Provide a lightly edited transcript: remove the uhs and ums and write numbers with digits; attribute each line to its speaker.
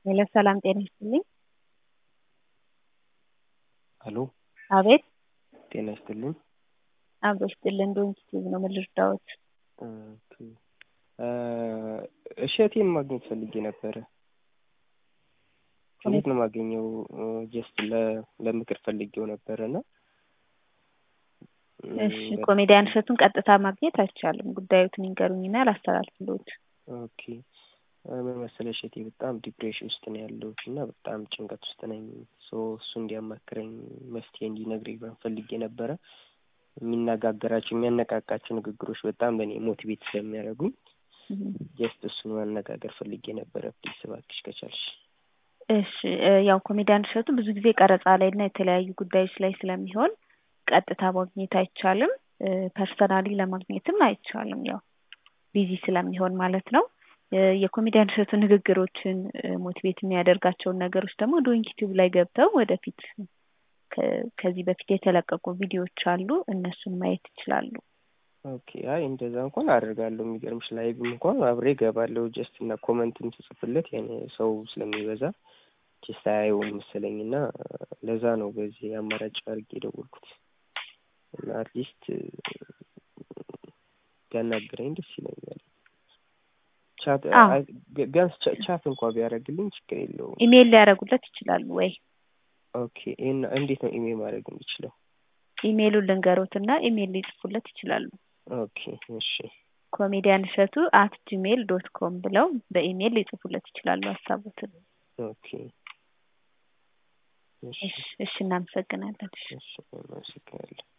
Speaker 1: ሰላም ጤና ይስጥልኝ።
Speaker 2: ሄሎ
Speaker 1: አቤት
Speaker 2: ጤና ይስጥልኝ።
Speaker 1: አብሮ ይስጥልን። ዶንኪቲቭ ነው የምልርዳዎት?
Speaker 2: ኦኬ እሸቴን ማግኘት ፈልጌ ነበረ። እንዴት ነው ማገኘው? ጀስት ለምክር ፈልጌው ነበርና
Speaker 1: እሺ ኮሜዲያን እሸቱን ቀጥታ ማግኘት አይቻልም። ጉዳዩን ይንገሩኝና ላስተላልፍልዎት።
Speaker 2: ኦኬ ምን መሰለሽ እሸቴ በጣም ዲፕሬሽን ውስጥ ነው ያለሁት እና በጣም ጭንቀት ውስጥ ነኝ። እሱ እንዲያማክረኝ መፍትሄ እንዲነግረኝ ፈልጌ ነበረ። የሚነጋገራቸው የሚያነቃቃቸው ንግግሮች በጣም ለኔ ሞቲቬት ስለሚያደርጉኝ ጀስት እሱን ማነጋገር ፈልጌ ነበረ። ፕሊስ እባክሽ ከቻልሽ።
Speaker 1: እሺ ያው ኮሜዲያን እሸቱ ብዙ ጊዜ ቀረጻ ላይ እና የተለያዩ ጉዳዮች ላይ ስለሚሆን ቀጥታ ማግኘት አይቻልም። ፐርሰናሊ ለማግኘትም አይቻልም። ያው ቢዚ ስለሚሆን ማለት ነው። የኮሜዲያን እሸቱ ንግግሮችን ሞቲቬት የሚያደርጋቸውን ነገሮች ደግሞ ዶንኪቲቭ ላይ ገብተው ወደፊት ከዚህ በፊት የተለቀቁ ቪዲዮዎች አሉ፣ እነሱን ማየት ይችላሉ።
Speaker 2: ኦኬ አይ እንደዛ እንኳን አደርጋለሁ። የሚገርምሽ ላይቭ እንኳን አብሬ እገባለሁ። ጀስት እና ኮሜንትም ስጽፍለት ያኔ ሰው ስለሚበዛ ጀስት አያየውም መሰለኝና ለዛ ነው በዚህ አማራጭ አድርጌ ደወልኩት። እና አትሊስት ቢያናግረኝ ደስ ይለኛል። ቢያንስ ቻት እንኳን ቢያደርግልኝ ችግር የለውም።
Speaker 1: ኢሜል ሊያደርጉለት ይችላሉ ወይ?
Speaker 2: ኦኬ እንዴት ነው ኢሜል ማድረግ የምችለው?
Speaker 1: ኢሜሉን ልንገሮትና ኢሜል ሊጽፉለት ይችላሉ።
Speaker 2: ኦኬ እሺ
Speaker 1: comedianshetu@gmail.com ብለው በኢሜል ሊጽፉለት ይችላሉ ሀሳቦትን።
Speaker 2: ኦኬ
Speaker 1: እሺ እናመሰግናለን።
Speaker 2: እሺ እናመሰግናለን።